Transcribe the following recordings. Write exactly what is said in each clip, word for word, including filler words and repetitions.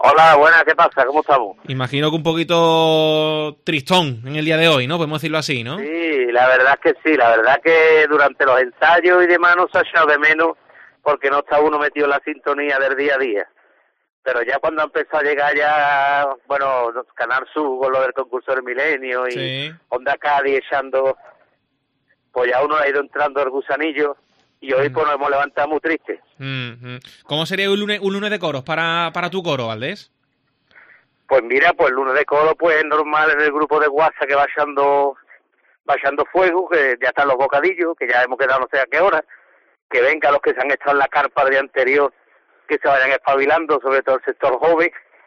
Hola, buenas, ¿qué pasa? ¿Cómo estamos? Imagino que un poquito tristón en el día de hoy, ¿no? Podemos decirlo así, ¿no? Sí, la verdad es que sí, la verdad es que durante los ensayos y demás no se ha echado de menos porque no está uno metido en la sintonía del día a día. Pero ya cuando empezó a llegar ya, bueno, Canal Sur con lo del concurso del Milenio y Sí. Onda Cádiz echando, pues ya uno ha ido entrando el gusanillo y hoy Mm. pues nos hemos levantado muy tristes. Mm, mm. ¿Cómo sería un lunes, un lunes de coros para, para tu coro, Valdés? Pues mira, pues el lunes de coro pues es normal en el grupo de WhatsApp que va echando, va echando fuego, que ya están los bocadillos, que ya hemos quedado no sé a qué hora, que vengan los que se han estado en la carpa del día anterior, que se vayan espabilando, sobre todo el sector joven,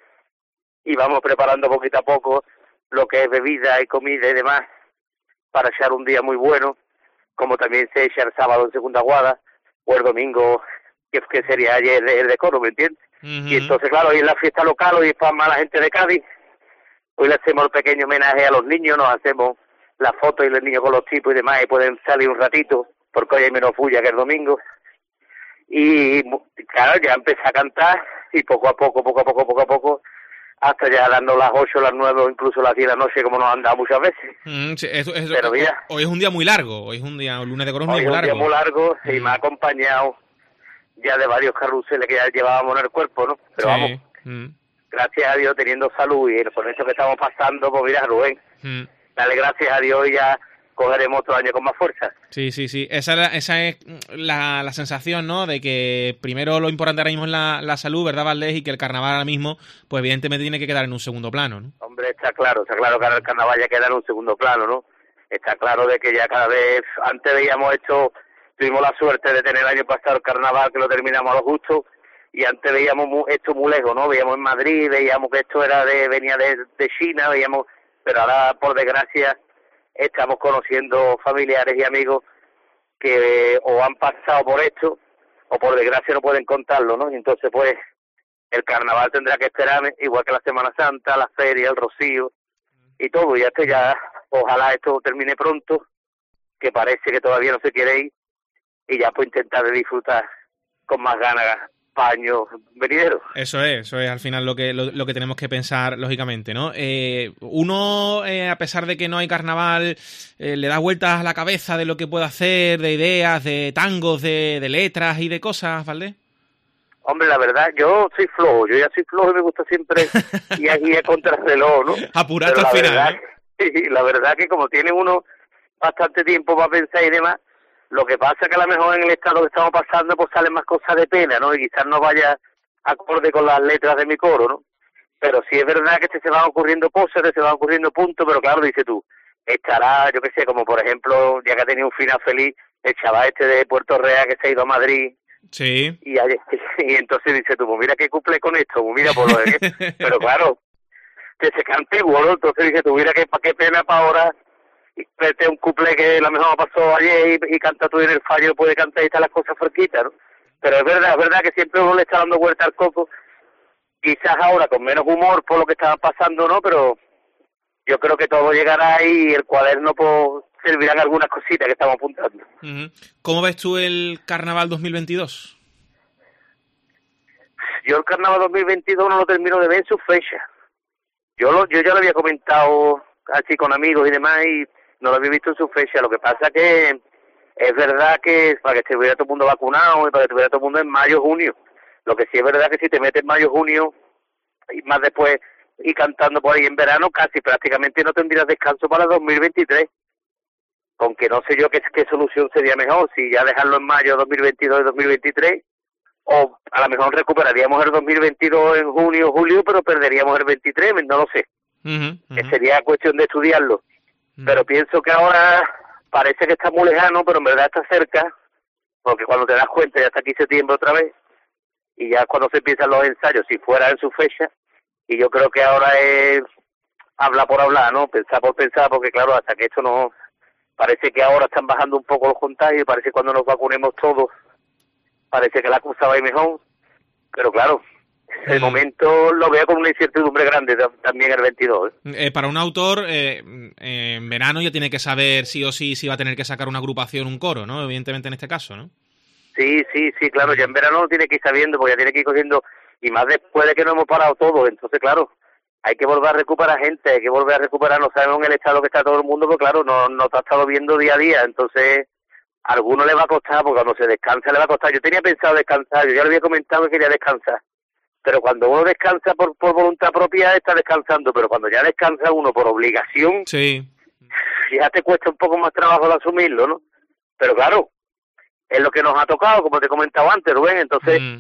y vamos preparando poquito a poco lo que es bebida y comida y demás, para echar un día muy bueno, como también se echa el sábado en segunda guada, o el domingo, que, que sería ayer el de, el de coro, ¿me entiendes? Uh-huh. Y entonces, claro, hoy es la fiesta local, hoy es para más la gente de Cádiz, hoy le hacemos el pequeño homenaje a los niños, nos hacemos la foto y los niños con los tipos y demás, y pueden salir un ratito, porque hoy hay menos bulla que el domingo. Y claro, ya empecé a cantar, y poco a poco, poco a poco, poco a poco, hasta ya dando las ocho, las nueve o incluso las diez de la noche, como nos han dado muchas veces. Mm, sí, eso, eso, Pero mira, hoy es un día muy largo, hoy es un día, un lunes de coro es un hoy día es muy un día largo. muy largo, y Mm. me ha acompañado ya de varios carruseles que ya llevábamos en el cuerpo, ¿no? Pero Sí. vamos, Mm. gracias a Dios, teniendo salud y por eso que estamos pasando, pues mira, Rubén, Mm. dale gracias a Dios y ya cogeremos otro año con más fuerza. Sí, sí, sí. Esa es, la, esa es la, la sensación, ¿no? De que primero lo importante ahora mismo es la, la salud, ¿verdad, Valdés? Y que el carnaval ahora mismo, pues evidentemente tiene que quedar en un segundo plano, ¿no? Hombre, está claro, está claro que ahora el carnaval ya queda en un segundo plano, ¿no? Está claro de que ya cada vez, antes veíamos esto, tuvimos la suerte de tener el año pasado el carnaval que lo terminamos a lo justo, y antes veíamos mu- esto muy lejos, ¿no? Veíamos en Madrid, veíamos que esto era de venía de, de China, veíamos, pero ahora, por desgracia, estamos conociendo familiares y amigos que o han pasado por esto, o por desgracia no pueden contarlo, ¿no? Y entonces, pues, el carnaval tendrá que esperar, igual que la Semana Santa, la feria, el rocío y todo, y hasta ya, ojalá esto termine pronto, que parece que todavía no se quiere ir, y ya pues intentar de disfrutar con más ganas paños venideros. Eso es, eso es al final lo que lo, lo que tenemos que pensar, lógicamente, ¿no? Eh, uno, eh, a pesar de que no hay carnaval, eh, le da vueltas a la cabeza de lo que puede hacer, de ideas, de tangos, de, de letras y de cosas, ¿vale? Hombre, la verdad, yo soy flojo, yo ya soy flojo y me gusta siempre ir aquí a contrarreloj, ¿no? Apurarte Pero al la final, verdad, ¿no? sí, la verdad que como tiene uno bastante tiempo para pensar y demás, lo que pasa es que a lo mejor en el estado que estamos pasando pues salen más cosas de pena, ¿no? Y quizás no vaya acorde con las letras de mi coro, ¿no? Pero sí es verdad que se van ocurriendo cosas, que se van ocurriendo puntos, pero claro, dice tú, estará, yo qué sé, como por ejemplo, ya que ha tenido un final feliz, el chaval este de Puerto Real que se ha ido a Madrid, Sí. y, ayer, y entonces dice tú, pues mira que cumple con esto, pues mira por lo de que, pero claro, que se cante bueno, entonces dice tú, mira que qué pena para ahora, y vete un couple que la mejor pasó ayer y, y canta tú en el fallo, puede cantar y están las cosas cerquitas, ¿no? Pero es verdad, es verdad que siempre uno le está dando vuelta al coco, quizás ahora con menos humor por lo que estaba pasando, ¿no? Pero yo creo que todo llegará y el cuaderno pues servirán algunas cositas que estamos apuntando. Uh-huh. ¿Cómo ves tú el Carnaval dos mil veintidós? Yo el Carnaval dos mil veintidós no lo termino de ver en su fecha. Yo lo, yo ya lo había comentado así con amigos y demás y no lo había visto en su fecha. Lo que pasa que es verdad que para que estuviera todo el mundo vacunado y para que estuviera todo el mundo en mayo, junio. Lo que sí es verdad que si te metes en mayo, junio y más después y cantando por ahí en verano, casi prácticamente no tendrías descanso para dos mil veintitrés. Aunque no sé yo qué, qué solución sería mejor, si ya dejarlo en mayo dos mil veintidós y dos mil veintitrés, o a lo mejor recuperaríamos el dos mil veintidós en junio o julio, pero perderíamos el veintitrés, no lo sé. Uh-huh, uh-huh. Que sería cuestión de estudiarlo. Uh-huh. Pero pienso que ahora parece que está muy lejano, pero en verdad está cerca, porque cuando te das cuenta ya está aquí septiembre otra vez, y ya cuando se empiezan los ensayos, si fuera en su fecha, y yo creo que ahora es hablar por hablar, ¿no? Pensar por pensar, porque claro, hasta que esto no... Parece que ahora están bajando un poco los contagios, parece que cuando nos vacunemos todos, parece que la cosa va a ir mejor, pero claro, el mm. momento lo veo con una incertidumbre grande también el veintidós. ¿eh? Eh, para un autor, eh, eh, en verano ya tiene que saber sí o sí si va a tener que sacar una agrupación, un coro, ¿no? Evidentemente en este caso, ¿no? Sí, sí, sí, claro, ya en verano lo tiene que ir sabiendo, porque ya tiene que ir cogiendo, y más después de que no hemos parado todos. Entonces, claro, hay que volver a recuperar gente, hay que volver a recuperar, no sabemos en el estado que está todo el mundo, pero claro, no, no te ha estado viendo día a día, entonces a alguno le va a costar, porque cuando se descansa le va a costar. Yo tenía pensado descansar, yo ya le había comentado que quería descansar, pero cuando uno descansa por, por voluntad propia está descansando, pero cuando ya descansa uno por obligación, sí, ya te cuesta un poco más trabajo de asumirlo, ¿no? Pero claro, es lo que nos ha tocado, como te he comentado antes, Rubén, entonces mm.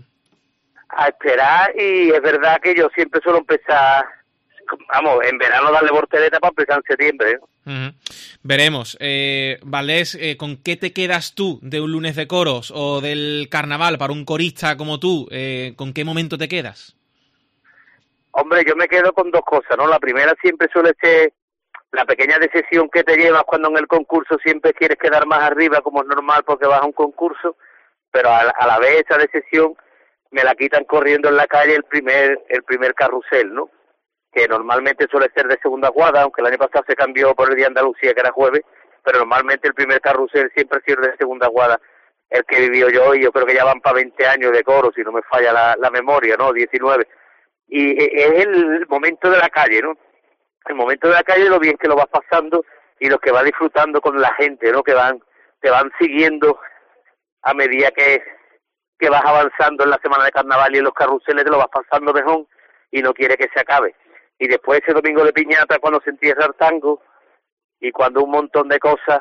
a esperar, y es verdad que yo siempre suelo empezar, vamos, en verano darle voltereta para empezar en septiembre, ¿no? Uh-huh. Veremos. Eh, Valdés, eh, ¿con qué te quedas tú de un lunes de coros o del carnaval para un corista como tú? Eh, ¿Con qué momento te quedas? Hombre, yo me quedo con dos cosas, ¿no? La primera siempre suele ser la pequeña decisión que te llevas cuando en el concurso siempre quieres quedar más arriba, como es normal porque vas a un concurso, pero a la, a la vez esa decisión me la quitan corriendo en la calle el primer el primer carrusel, ¿no? Que normalmente suele ser de segunda guada, aunque el año pasado se cambió por el día de Andalucía, que era jueves, pero normalmente el primer carrusel siempre ha sido de segunda guada, el que vivió yo, y yo creo que ya van para veinte años de coro, si no me falla la, la memoria, ¿no? diecinueve. Y es el momento de la calle, ¿no? El momento de la calle, lo bien que lo vas pasando y lo que vas disfrutando con la gente, ¿no? Que van te van siguiendo a medida que, que vas avanzando en la semana de carnaval, y en los carruseles te lo vas pasando mejor y no quiere que se acabe. Y después ese domingo de piñata, cuando se entierra el tango y cuando un montón de cosas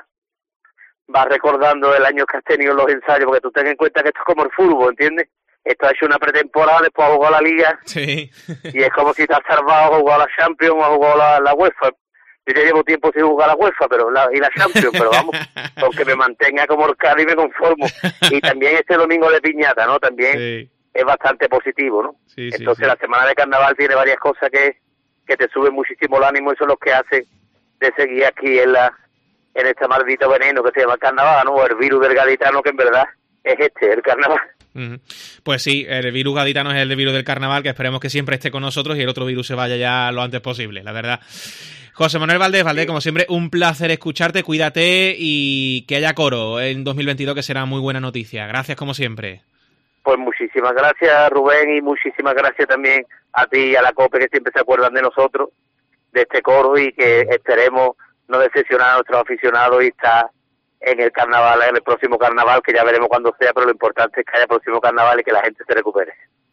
vas recordando el año que has tenido en los ensayos, porque tú ten en cuenta que esto es como el fútbol, ¿entiendes? Esto ha hecho una pretemporada, después ha jugado la Liga, sí. Y es como si te has salvado, has jugado la Champions o has jugado la, la UEFA. Yo ya llevo tiempo sin jugar la UEFA pero la, y la Champions, pero vamos, aunque me mantenga como el Cádiz me conformo. Y también este domingo de piñata, ¿no? También sí. Es bastante positivo, ¿no? Sí, Entonces sí, sí. La semana de carnaval tiene varias cosas que que te suben muchísimo el ánimo, y eso es lo que hace de seguir aquí en la en este maldito veneno que se llama el carnaval, ¿no? O el virus del gaditano, que en verdad es este, el carnaval. Uh-huh. Pues sí, el virus gaditano es el virus del carnaval, que esperemos que siempre esté con nosotros y el otro virus se vaya ya lo antes posible, la verdad. José Manuel Valdés, Valdés, sí. Como siempre, un placer escucharte, cuídate y que haya coro en dos mil veintidós, que será muy buena noticia. Gracias como siempre. Pues muchísimas gracias, Rubén, y muchísimas gracias también a ti y a la COPE, que siempre se acuerdan de nosotros, de este coro, y que esperemos no decepcionar a nuestros aficionados y estar en el carnaval, en el próximo carnaval, que ya veremos cuándo sea, pero lo importante es que haya próximo carnaval y que la gente se recupere.